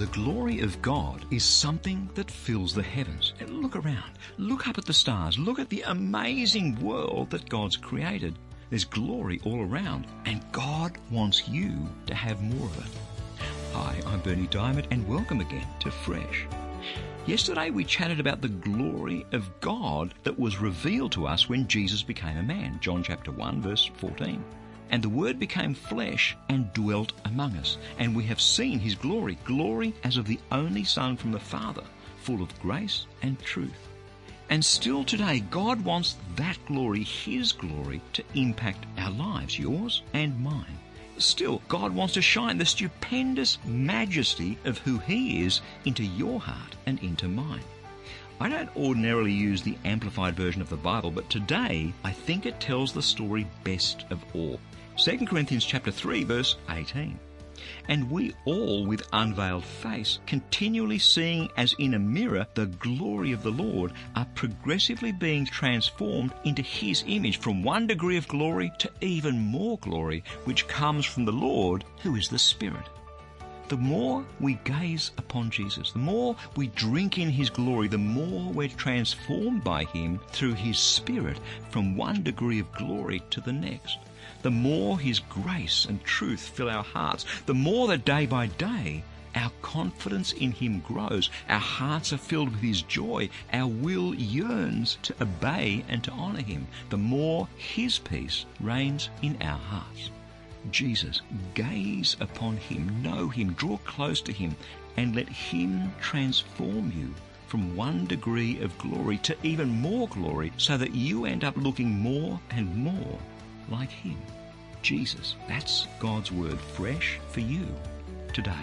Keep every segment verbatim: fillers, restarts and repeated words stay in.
The glory of God is something that fills the heavens. And look around. Look up at the stars. Look at the amazing world that God's created. There's glory all around, and God wants you to have more of it. Hi, I'm Berni Dymet, and welcome again to Fresh. Yesterday we chatted about the glory of God that was revealed to us when Jesus became a man, John chapter one, verse fourteen. And the Word became flesh and dwelt among us, and we have seen his glory, glory as of the only Son from the Father, full of grace and truth. And still today, God wants that glory, his glory, to impact our lives, yours and mine. Still, God wants to shine the stupendous majesty of who he is into your heart and into mine. I don't ordinarily use the amplified version of the Bible, but today I think it tells the story best of all. Second Corinthians chapter three, verse eighteen. And we all with unveiled face, continually seeing as in a mirror the glory of the Lord, are progressively being transformed into his image from one degree of glory to even more glory, which comes from the Lord, who is the Spirit. The more we gaze upon Jesus, the more we drink in his glory, the more we're transformed by him through his Spirit from one degree of glory to the next. The more his grace and truth fill our hearts, the more that day by day our confidence in him grows, our hearts are filled with his joy, our will yearns to obey and to honour him, the more his peace reigns in our hearts. Jesus, gaze upon him, know him, draw close to him, and let him transform you from one degree of glory to even more glory, so that you end up looking more and more like him. Jesus, that's God's word fresh for you today.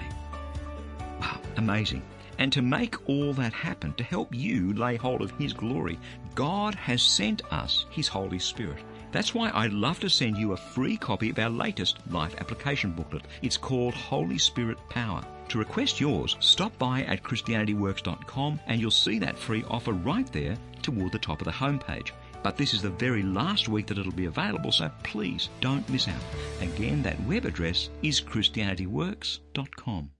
Wow, amazing. And to make all that happen, to help you lay hold of his glory, God has sent us his Holy Spirit. That's why I'd love to send you a free copy of our latest life application booklet. It's called Holy Spirit Power. To request yours, stop by at christianity works dot com and you'll see that free offer right there toward the top of the homepage. But this is the very last week that it'll be available, so please don't miss out. Again, that web address is christianity works dot com.